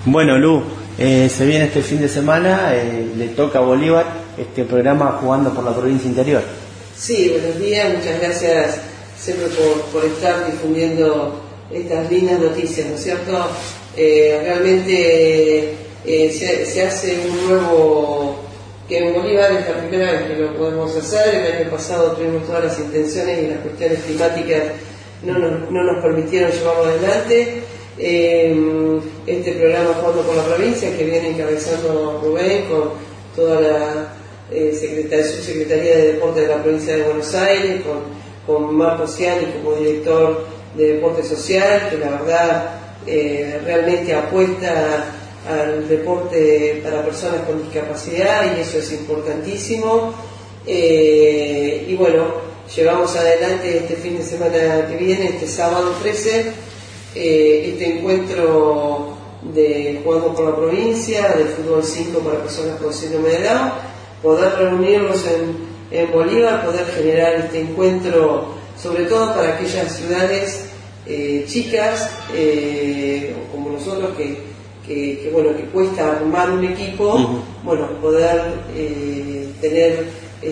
Bueno, Lu, se viene este fin de semana, le toca a Bolívar este programa Jugando por la Provincia Interior. Sí, buenos días, muchas gracias siempre por estar difundiendo estas lindas noticias, ¿no es cierto? Realmente se hace un nuevo, que en Bolívar es la primera vez que lo podemos hacer. El año pasado tuvimos todas las intenciones y las cuestiones climáticas no nos permitieron llevarlo adelante. Este programa Jugando por la Provincia, que viene encabezando Rubén con toda la subsecretaría de Deporte de la Provincia de Buenos Aires, con Marco Ciani como director de Deporte Social, que la verdad realmente apuesta al deporte para personas con discapacidad, y eso es importantísimo. Y bueno, llevamos adelante este fin de semana que viene, este sábado 13, este encuentro de Jugando por la Provincia, de fútbol 5 para personas con síndrome de Down, poder reunirnos en Bolívar, poder generar este encuentro, sobre todo para aquellas ciudades chicas, como nosotros, que cuesta armar un equipo. Bueno, poder tener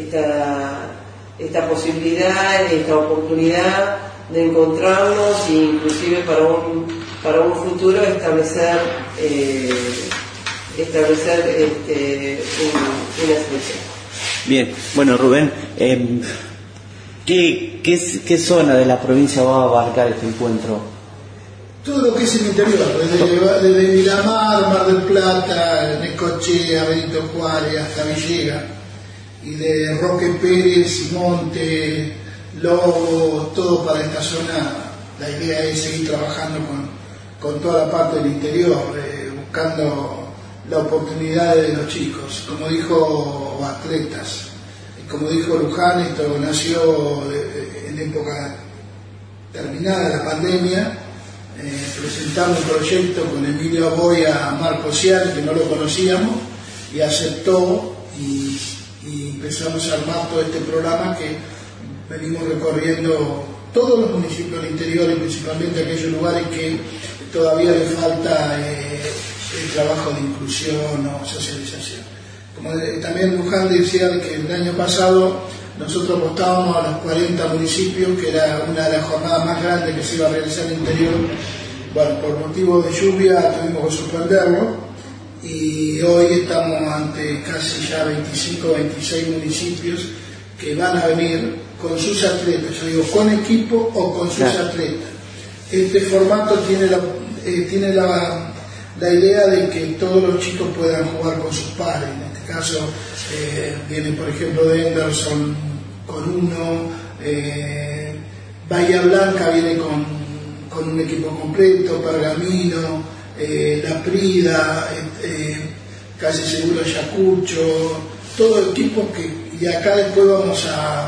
esta posibilidad, esta oportunidad de encontrarnos e inclusive para un futuro establecer una selección. Bien, bueno, Rubén, ¿qué zona de la provincia va a abarcar este encuentro? Todo lo que es el interior, desde Miramar, Mar del Plata, Necochea, Benito Juárez hasta Villegas, y de Roque Pérez, Monte, Lobo, todo para esta zona. La idea es seguir trabajando con toda la parte del interior, buscando la oportunidad de los chicos, como dijo atletas, como dijo Luján. Esto nació en época terminada la pandemia. Presentamos un proyecto con Emilio Aboy a Marco Ciani, que no lo conocíamos, y aceptó, y empezamos a armar todo este programa que venimos recorriendo todos los municipios del interior, y principalmente aquellos lugares que todavía le falta el trabajo de inclusión o socialización. Como también Luján decía que el año pasado nosotros apostábamos a los 40 municipios, que era una de las jornadas más grandes que se iba a realizar en el interior. Bueno, por motivo de lluvia tuvimos que suspenderlo, y hoy estamos ante casi ya 25 o 26 municipios que van a venir con sus atletas, yo digo con equipo o con sus atletas. Este formato tiene la idea de que todos los chicos puedan jugar con sus pares. En este caso viene, por ejemplo, de Henderson con uno, Bahía Blanca viene con un equipo completo, Pergamino, La Prida, casi seguro Ayacucho, todo equipos y acá después vamos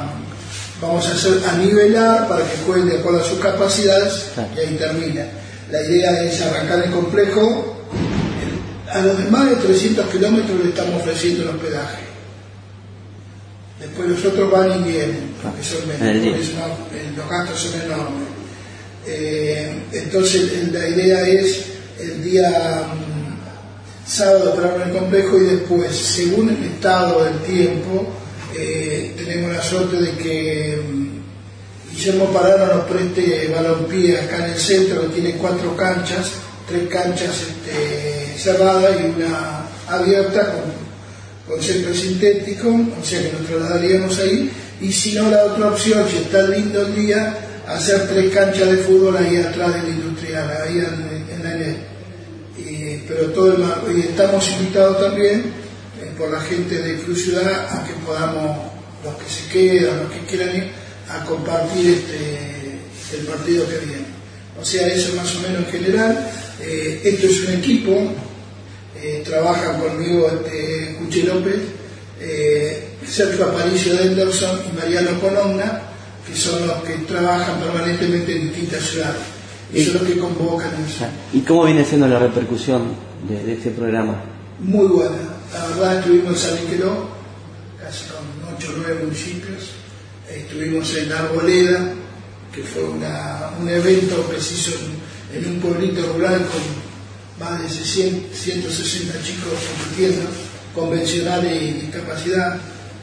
a nivelar para que jueguen de acuerdo a sus capacidades, y ahí termina. La idea es arrancar el complejo. A los de más de 300 kilómetros le estamos ofreciendo el hospedaje. Después los otros van y vienen, porque son menos, los gastos son enormes. Entonces la idea es el día sábado parar en el complejo, y después, según el estado del tiempo, tenemos la suerte de que Guillermo Parano nos preste balompié acá en el centro, que tiene 4 canchas, 3 canchas cerradas y una abierta con césped sintético, o sea que nos trasladaríamos ahí. Y si no, la otra opción, si está lindo el día, hacer 3 canchas de fútbol ahí atrás del industrial, ahí en la ENED. Pero y estamos invitados también por la gente de Cruz Ciudad a que podamos, los que se quedan, los que quieran ir, a compartir el partido que viene. O sea, eso más o menos en general. Esto es un equipo, trabajan conmigo Cuchi López, Sergio Aparicio de Henderson y Mariano Colonna, que son los que trabajan permanentemente en distintas ciudades. Y son los que convocan eso. ¿Y cómo viene siendo la repercusión de este programa? Muy buena. La verdad, estuvimos en San Niqueló, casi con 8 o 9 municipios. Estuvimos en Arboleda, que fue un evento preciso en un pueblito rural con más de 160 chicos compitiendo, convencionales y discapacidad.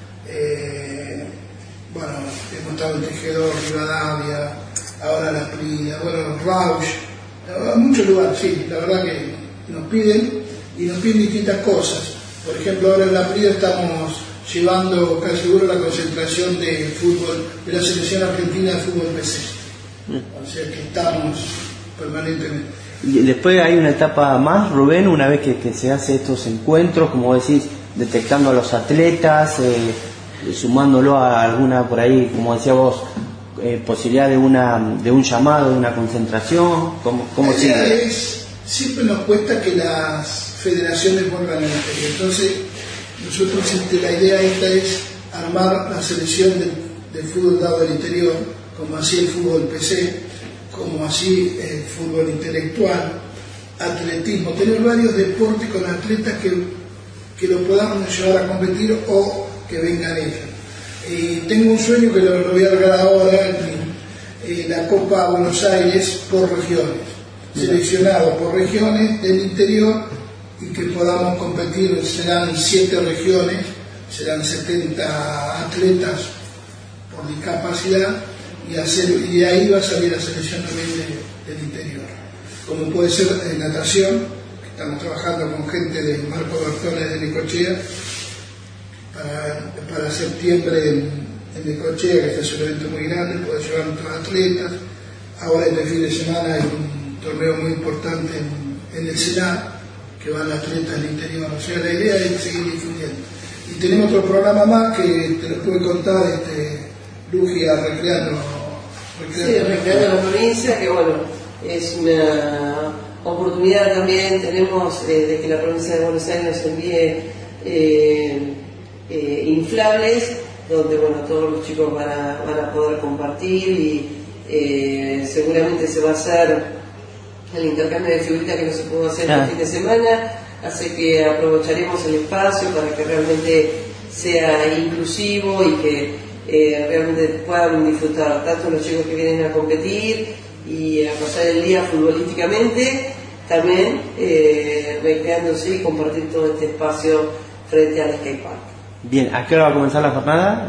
Bueno, hemos estado en Tejedor, Rivadavia, ahora La Prida, bueno, Rausch, muchos lugares, sí, la verdad que nos piden distintas cosas. Por ejemplo, ahora en La Prida estamos llevando casi seguro la concentración de fútbol, de la selección argentina de fútbol PC. O sea que estamos permanentemente. Y después hay una etapa más, Rubén, una vez que se hace estos encuentros, como decís, detectando a los atletas, sumándolo a alguna, por ahí, como decía vos, posibilidad de un llamado, de una concentración. ¿Cómo sigue? Siempre nos cuesta que las federaciones vuelvan a la feria. Entonces, nosotros la idea esta es armar la selección del fútbol dado del interior, como así el fútbol PC, como así el fútbol intelectual, atletismo, tener varios deportes con atletas que lo podamos llevar a competir o que vengan ellos. Tengo un sueño que lo voy a lograr ahora, la Copa Buenos Aires por regiones, seleccionado por regiones del interior y que podamos competir. Serán 7 regiones, serán 70 atletas por discapacidad y de ahí va a salir la selección también del interior. Como puede ser natación, que estamos trabajando con gente de Marco Bertones de Necochea, para septiembre en Necochea, que es un evento muy grande, poder llevar a nuestros atletas. Ahora este fin de semana hay un torneo muy importante en el Senado, que van atletas del interior. O sea, la idea es seguir difundiendo. Y tenemos otro programa más que te lo pude contar, Lugia Recreando la provincia, que bueno, es una oportunidad también. Tenemos de que la provincia de Buenos Aires nos envíe inflables, donde bueno, todos los chicos van a poder compartir y seguramente se va a hacer el intercambio de figuritas que no se pudo hacer el fin de semana, así que aprovecharemos el espacio para que realmente sea inclusivo y que realmente puedan disfrutar tanto los chicos que vienen a competir y a pasar el día futbolísticamente, también recreándose y compartir todo este espacio frente al skatepark. Bien, ¿a qué hora va a comenzar la jornada?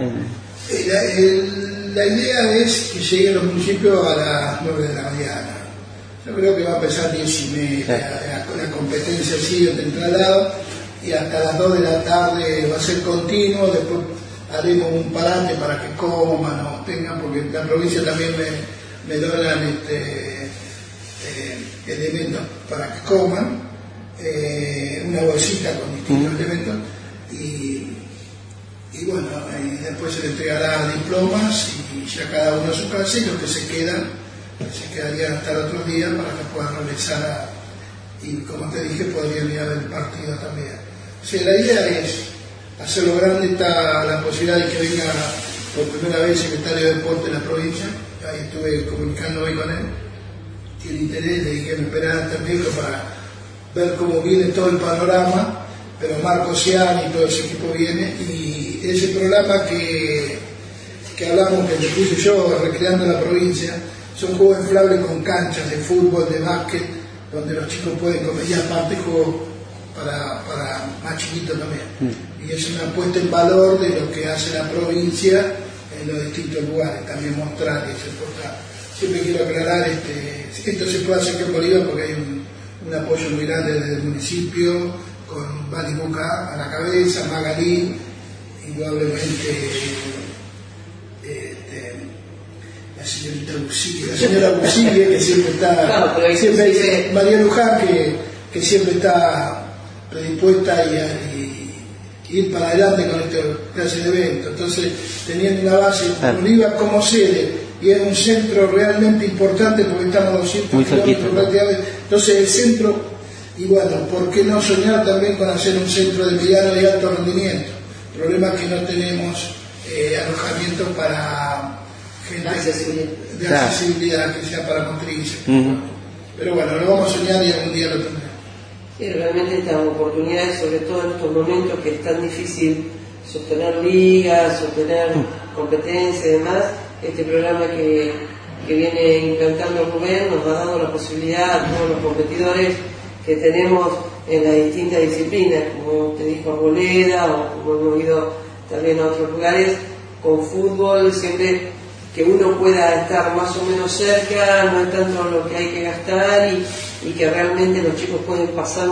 La idea es que lleguen los municipios a las 9 de la mañana. Yo creo que va a empezar 10:30, la competencia sigue de traslado y hasta las 2 de la tarde va a ser continuo. Después haremos un parate para que coman o tengan, porque la provincia también me donan elementos para que coman, una bolsita con distintos elementos y bueno, y después se le entregará diplomas y ya cada uno a su casa, y los que se quedarían hasta el otro día para que puedan regresar y como te dije podrían ir a ver el partido también. O sea, la idea es hacerlo grande. Está la posibilidad de que venga por primera vez el secretario de Deporte de la provincia, ahí estuve comunicándome con él, tiene interés, le dije que me esperara también para ver cómo viene todo el panorama, pero Marco Ciani y todo ese equipo viene, y ese programa que hablamos, que le puse yo, Recreando la Provincia, son juegos inflables con canchas de fútbol, de básquet, donde los chicos pueden comer, y aparte juegos para más chiquitos también. Y es una puesta en valor de lo que hace la provincia en los distintos lugares, también mostrar y se porta. Siempre quiero aclarar, esto se puede hacer aquí en Bolívar porque hay un apoyo muy grande desde el municipio, con Bali Boca a la cabeza, Magalí, indudablemente la señora Busigue, que siempre está, María Luján, que siempre está predispuesta y ir para adelante con esta clase de eventos. Entonces, teniendo una base en Bolívar como sede, y es un centro realmente importante porque estamos a 200 kilómetros prácticamente. Entonces, el centro, y bueno, ¿por qué no soñar también con hacer un centro de mediano y alto rendimiento? El problema es que no tenemos alojamiento para gente de accesibilidad, que sea para motrices. Pero bueno, lo vamos a soñar y algún día lo tendremos. Sí, realmente estas oportunidades, sobre todo en estos momentos que es tan difícil sostener ligas, sostener competencias y demás, este programa que viene implantando Rubén nos ha dado la posibilidad a todos los competidores que que tenemos en las distintas disciplinas, como te dijo Arboleda, o como hemos ido también a otros lugares, con fútbol, siempre que uno pueda estar más o menos cerca, no es tanto lo que hay que gastar, y que realmente los chicos pueden pasar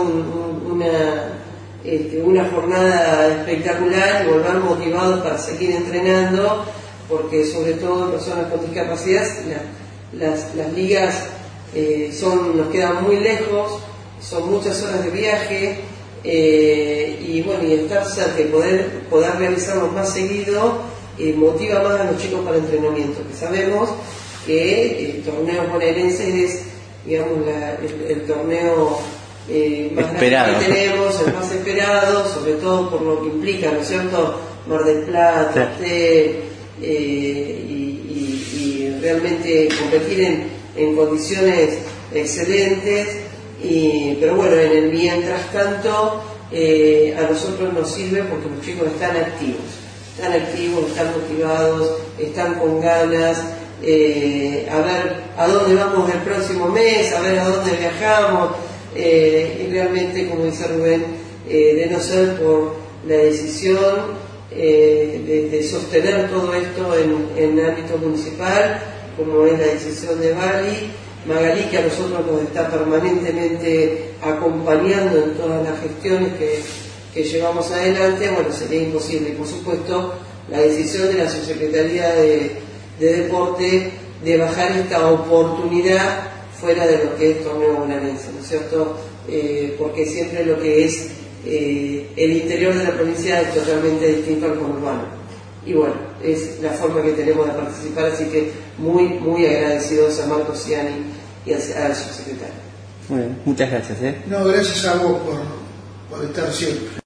una jornada espectacular y volver motivados para seguir entrenando, porque sobre todo en personas con discapacidad las ligas nos quedan muy lejos, son muchas horas de viaje, y bueno, y estar cerca y poder realizarlos más seguido motiva más a los chicos para el entrenamiento, que sabemos que el torneo bonaerense es, digamos, el torneo más grande que tenemos, el más esperado, sobre todo por lo que implica, ¿no es cierto?, Mar del Plata, y realmente competir en condiciones excelentes, pero bueno, en el mientras tanto a nosotros nos sirve porque los chicos están activos, están motivados, están con ganas, a ver a dónde vamos el próximo mes, a ver a dónde viajamos, y realmente, como dice Rubén, de no ser por la decisión de sostener todo esto en ámbito municipal, como es la decisión de Magalí, que a nosotros nos está permanentemente acompañando en todas las gestiones que llevamos adelante, bueno, sería imposible. Y por supuesto, la decisión de la Subsecretaría de Deporte de bajar esta oportunidad fuera de lo que es torneo bonaerense, ¿no es cierto? Porque siempre lo que es el interior de la provincia es totalmente distinto al conurbano. Y bueno, es la forma que tenemos de participar, así que muy, muy agradecidos a Marcos Ciani y al subsecretario. Muy bien, muchas gracias. No, gracias a vos por estar siempre.